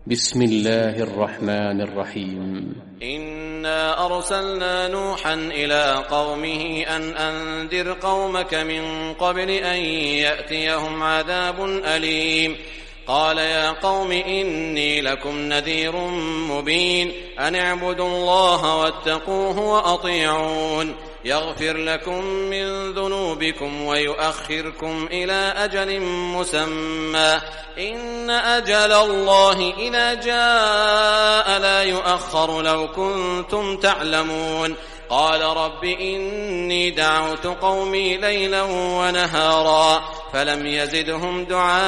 بسم الله الرحمن الرحيم. إنا أرسلنا نوحا إلى قومه أن أنذر قومك من قبل أن يأتيهم عذاب أليم. قال يا قوم إني لكم نذير مبين أن اعبدوا الله واتقوه وأطيعون يغفر لكم من ذنوبكم ويؤخركم إلى أجل مسمى إن أجل الله إذا جاء لا يؤخر لو كنتم تعلمون. قال رب إني دعوت قومي ليلا ونهارا فلم يزدهم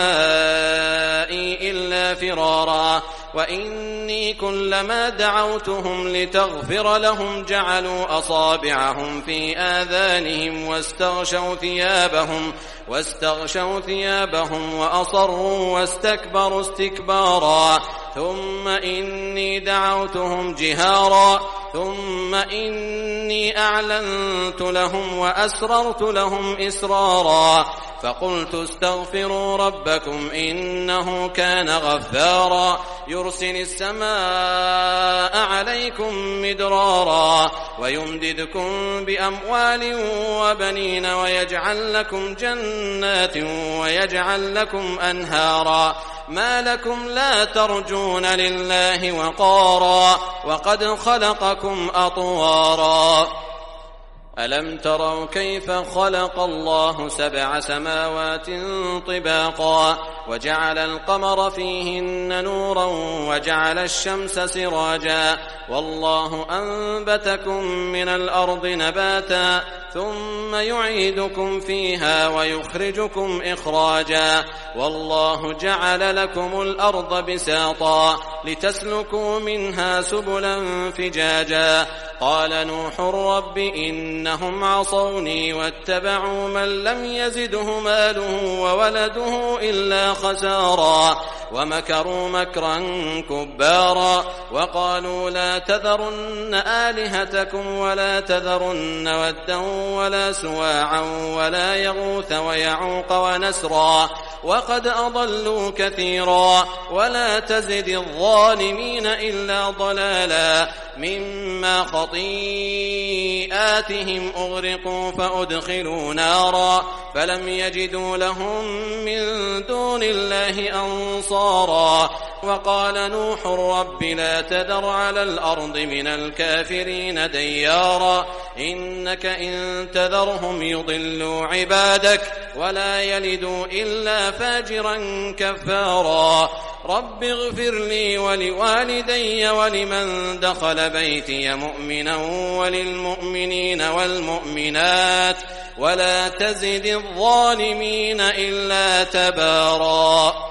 دعائي إلا فرارا وإني كلما دعوتهم لتغفر لهم جعلوا أصابعهم في آذانهم واستغشوا ثيابهم وأصروا واستكبروا استكبارا ثم إني دعوتهم جهارا ثم إني أعلنت لهم وأسررت لهم إسرارا فقلت استغفروا ربكم إنه كان غفارا يرسل السماء عليكم مدرارا ويمددكم بأموال وبنين ويجعل لكم جنات ويجعل لكم أنهارا ما لكم لا ترجون لله وقارا وقد خلقكم أطوارا ألم تروا كيف خلق الله 7 سماوات طباقا وجعل القمر فيهن نورا وجعل الشمس سراجا والله أنبتكم من الأرض نباتا ثم يعيدكم فيها ويخرجكم إخراجا والله جعل لكم الأرض بساطا لتسلكوا منها سبلا فجاجا قال نوح رب إنهم عصوني واتبعوا من لم يزده ماله وولده إلا خسارا ومكروا مكرا كبارا وقالوا لا تذرن آلهتكم ولا تذرن ودا ولا سواعا ولا يغوث ويعوق ونسرا وقد أضلوا كثيرا ولا تزد الظالمين إلا ضلالا مما خطيئاتهم أغرقوا فأدخلوا نارا فلم يجدوا لهم من دون الله أنصارا وقال نوح رب لا تذر على الأرض من الكافرين ديارا إنك إن تذرهم يضلوا عبادك ولا يلدوا إلا فاجرا كفارا رب اغفر لي ولوالدي ولمن دخل بيتي مؤمنا وللمؤمنين والمؤمنات ولا تزد الظالمين إلا تبارا.